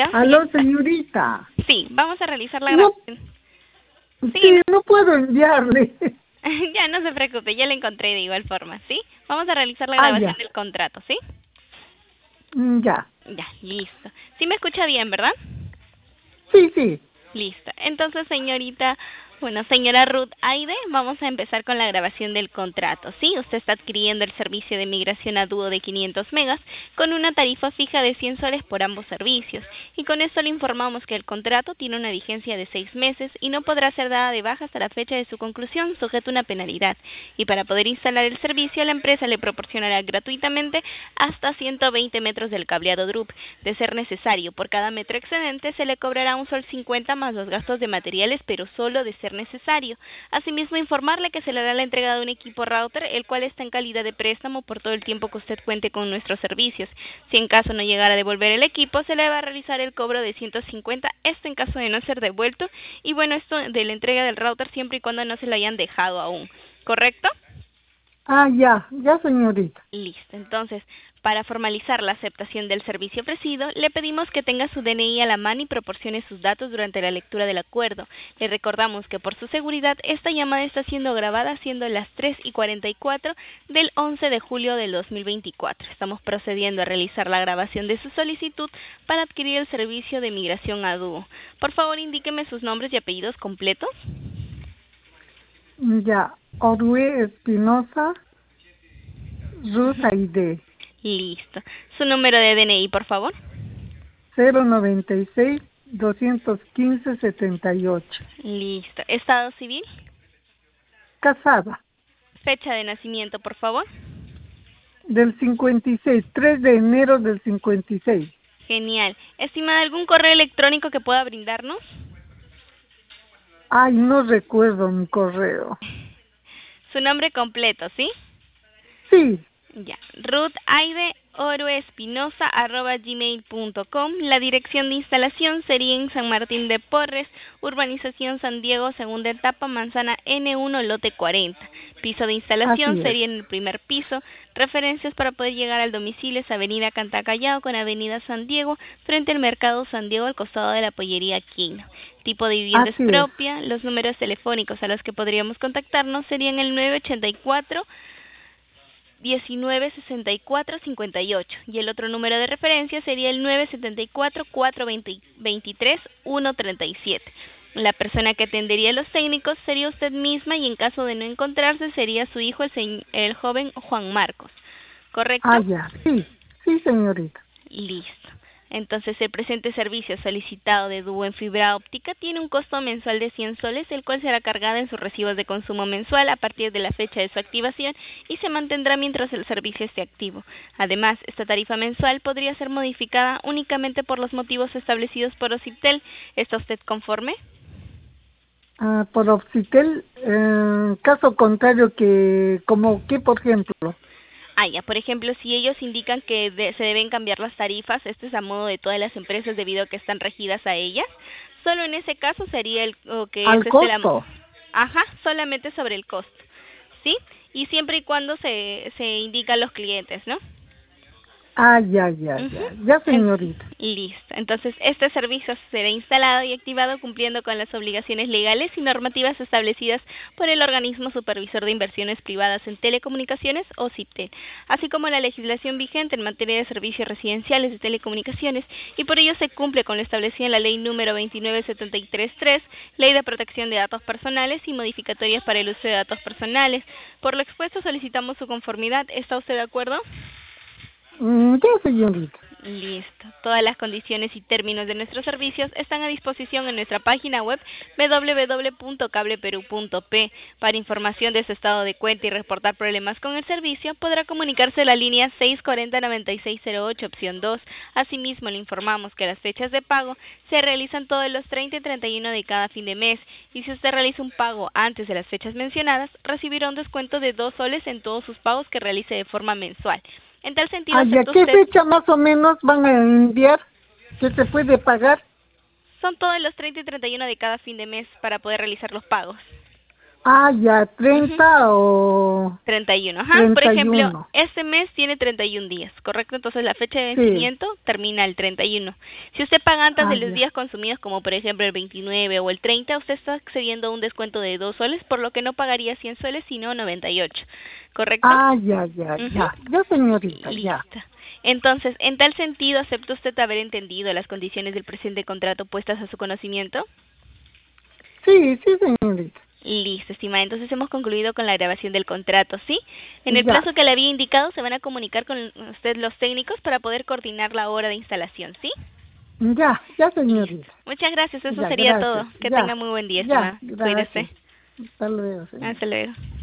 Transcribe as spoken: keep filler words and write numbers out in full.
Hola. Aló, señorita. Sí, vamos a realizar la No, grabación. sí, Sí, no puedo enviarle. ya no se preocupe, ya la encontré de igual forma, ¿sí? Vamos a realizar la Ah, grabación ya. del contrato, ¿sí? Mm, ya. Ya, listo. Sí me escucha bien, ¿verdad? Sí, sí. Listo. Entonces, señorita, bueno, señora Ruth Aide, vamos a empezar con la grabación del contrato, ¿sí? Usted está adquiriendo el servicio de migración a dúo de quinientos megas con una tarifa fija de cien soles por ambos servicios. Y con esto le informamos que el contrato tiene una vigencia de seis meses y no podrá ser dada de baja hasta la fecha de su conclusión, sujeto a una penalidad. Y para poder instalar el servicio, la empresa le proporcionará gratuitamente hasta ciento veinte metros del cableado D R U P. De ser necesario, por cada metro excedente se le cobrará un sol cincuenta más los gastos de materiales, pero solo de ser necesario. Asimismo, informarle que se le hará la entrega de un equipo router, el cual está en calidad de préstamo por todo el tiempo que usted cuente con nuestros servicios. Si en caso no llegara a devolver el equipo, se le va a realizar el cobro de ciento cincuenta, esto en caso de no ser devuelto, y bueno, esto de la entrega del router siempre y cuando no se lo hayan dejado aún, ¿correcto? Ah, ya, ya, señorita. Listo, entonces, para formalizar la aceptación del servicio ofrecido, le pedimos que tenga su D N I a la mano y proporcione sus datos durante la lectura del acuerdo. Le recordamos que por su seguridad, esta llamada está siendo grabada siendo las tres y cuarenta y cuatro del once de julio del dos mil veinticuatro. Estamos procediendo a realizar la grabación de su solicitud para adquirir el servicio de migración a dúo. Por favor, indíqueme sus nombres y apellidos completos. Ya. Orue Espinosa, Ruth Aide. Listo. Su número de D N I, por favor. cero noventa y seis, doscientos quince, setenta y ocho. Listo. Estado civil. Casada. Fecha de nacimiento, por favor. Del cincuenta y seis, tres de enero del cincuenta y seis. Genial. Estimada, ¿algún correo electrónico que pueda brindarnos? Ay, no recuerdo mi correo. Su nombre completo, ¿sí? Sí. Ya. Ruth Aide Oroespinosa arroba gmail punto com. La dirección de instalación sería en San Martín de Porres, Urbanización San Diego, segunda etapa, manzana ene uno, lote cuarenta. Piso de instalación Así es. sería en el primer piso. Referencias para poder llegar al domicilio es Avenida Cantacallao con Avenida San Diego, frente al Mercado San Diego, al costado de la pollería Quino. Tipo de vivienda es Así es. propia. Los números telefónicos a los que podríamos contactarnos serían el nueve ochenta y cuatro, diecinueve sesenta y cuatro cincuenta y ocho, y el otro número de referencia sería el nueve setenta y cuatro, cuatrocientos veintitrés, ciento treinta y siete. La persona que atendería a los técnicos sería usted misma, y en caso de no encontrarse sería su hijo, el, se- el joven Juan Marcos, ¿correcto? Ah, ya. Sí, sí, señorita. Listo. Entonces, el presente servicio solicitado de dúo en fibra óptica tiene un costo mensual de cien soles, el cual será cargado en sus recibos de consumo mensual a partir de la fecha de su activación y se mantendrá mientras el servicio esté activo. Además, esta tarifa mensual podría ser modificada únicamente por los motivos establecidos por Ociptel. ¿Está usted conforme? Ah, por Obsitel, eh, caso contrario que, como que, por ejemplo. Ah, ya, por ejemplo, si ellos indican que de- se deben cambiar las tarifas, esto es a modo de todas las empresas debido a que están regidas a ellas, solo en ese caso sería el o que es Al este la, costo. ajá, solamente sobre el costo, ¿sí? Y siempre y cuando se se indica a los clientes, ¿no? Ah, ya, ya, Ujú. ya. Ya, En- señorita. Listo. Entonces, este servicio será instalado y activado cumpliendo con las obligaciones legales y normativas establecidas por el organismo supervisor de inversiones privadas en telecomunicaciones, o CIPTEL, así como la legislación vigente en materia de servicios residenciales de telecomunicaciones, y por ello se cumple con lo establecido en la ley número veintinueve setenta y tres tres, Ley de Protección de Datos Personales y modificatorias para el uso de datos personales. Por lo expuesto, solicitamos su conformidad. ¿Está usted de acuerdo? Mm, ya, señorita. Listo. Todas las condiciones y términos de nuestros servicios están a disposición en nuestra página web doble u doble u doble u punto cableperú punto pe. Para información de su estado de cuenta y reportar problemas con el servicio, podrá comunicarse a la línea seis cuatro cero, nueve seis cero ocho, opción dos. Asimismo, le informamos que las fechas de pago se realizan todos los treinta y treinta y uno de cada fin de mes, y si usted realiza un pago antes de las fechas mencionadas, recibirá un descuento de dos soles en todos sus pagos que realice de forma mensual. En tal sentido, Ah, ya. ¿acepta ¿Qué usted? fecha más o menos van a enviar? ¿Qué se puede pagar? Son todos los treinta y treinta y uno de cada fin de mes para poder realizar los pagos. Ah, ya, treinta Ujú. o treinta y uno, ajá. Por treinta y ejemplo, uno. este mes tiene treinta y un días, ¿correcto? Entonces la fecha de Sí, vencimiento termina el treinta y uno. Si usted paga antes ah, de los ya. días consumidos, como por ejemplo el veintinueve o el treinta, usted está accediendo a un descuento de dos soles, por lo que no pagaría cien soles, sino noventa y ocho, ¿correcto? Ah, ya, ya, Ujú. ya. Ya, señorita, ya. Listo. Entonces, en tal sentido, ¿acepta usted haber entendido las condiciones del presente contrato puestas a su conocimiento? Sí, sí, señorita. Listo, estimada. Entonces hemos concluido con la grabación del contrato, ¿sí? En el Ya, plazo que le había indicado, se van a comunicar con usted los técnicos para poder coordinar la hora de instalación, ¿sí? ya, ya, Listo. señorita. Muchas gracias. Eso Ya, sería todo. gracias. Que tenga Ya, muy buen día, ya, estimada. Cuídese. gracias. Hasta luego, señor. Hasta luego.